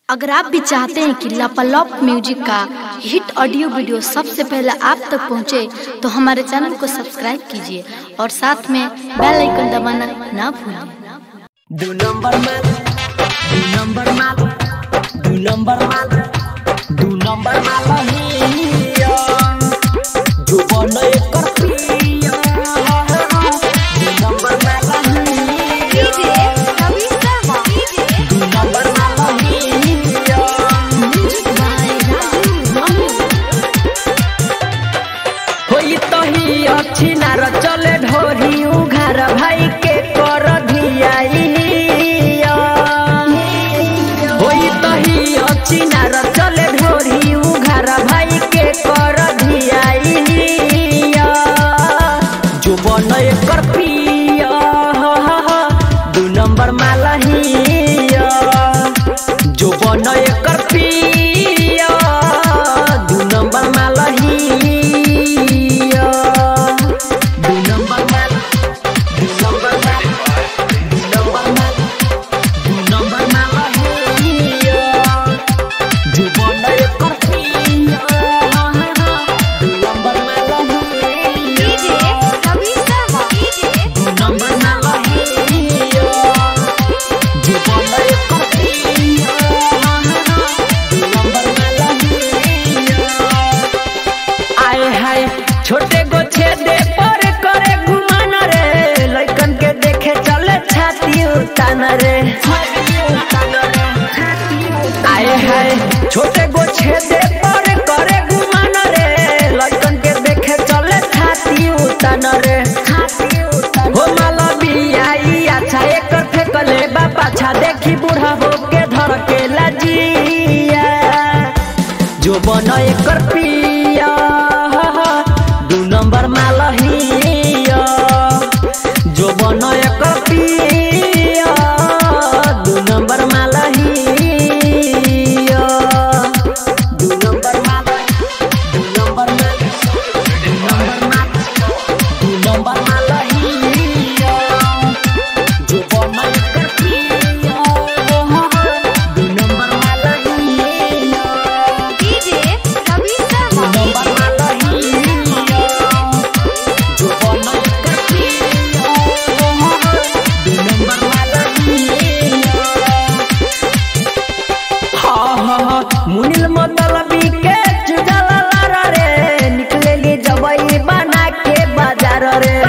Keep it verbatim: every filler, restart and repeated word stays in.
अगर आप भी चाहते हैं कि लापालॉप म्यूजिक का हिट ऑडियो वीडियो सबसे पहले आप तक पहुंचे, तो हमारे चैनल को सब्सक्राइब कीजिए और साथ में बेल आइकन दबाना ना भूलें। दो नंबर माल, दो नंबर माल, दो नंबर माल, दो नंबर माल हिया, जो बने कर पिया, दो नंबर माल हिया, दो नंबर माल हिया, होई तो ही अच्छी नार चले ढोरी उघार भाई के कर धियाई, होई तो ही अच्छी नार चले ढोरी उघार भाई के कर धियाई, जो बने कर पिया, दो नंबर माल हिया, जो बने कर पिया, दो नंबर माल हिया, दो नंबर माल, दो नंबर माल, दो नंबर माल, दो नंबर माल हिया, जो बने कर पिया, दो नंबर माल हिया, दो नंबर माल हिया, जो बने कर पिया, दो नंबर माल हिया। आए हाय छोटे गो छेदे पर करे घुमान रे, लइकन के देखे चले छाती उतान रे, आए हाय छोटे गो छेदे पर करे घुमान रे, लइकन के देखे चले छाती उतान रे, हो माला बियाई अच्छा एकर फेकले बा पाछा, देखी बूढ़ा हो के धर के लाजिया, जो बन एकर पिया, दो नंबर माल हिया, जो बन एकर पिया, दो नंबर माल हिया, दो नंबर माल, दो नंबर माल, दो नंबर माल, दो नंबर माल हिया, जो बन एकर पिया, दो नंबर माल हिया, दो नंबर माल हिया, जो बन एकर पिया, दो नंबर माल हिया। हाँ हाँ हाँ मुनिल मतलबी के जुगला लारा रे, निकलेली जबई बना के बाजार रे,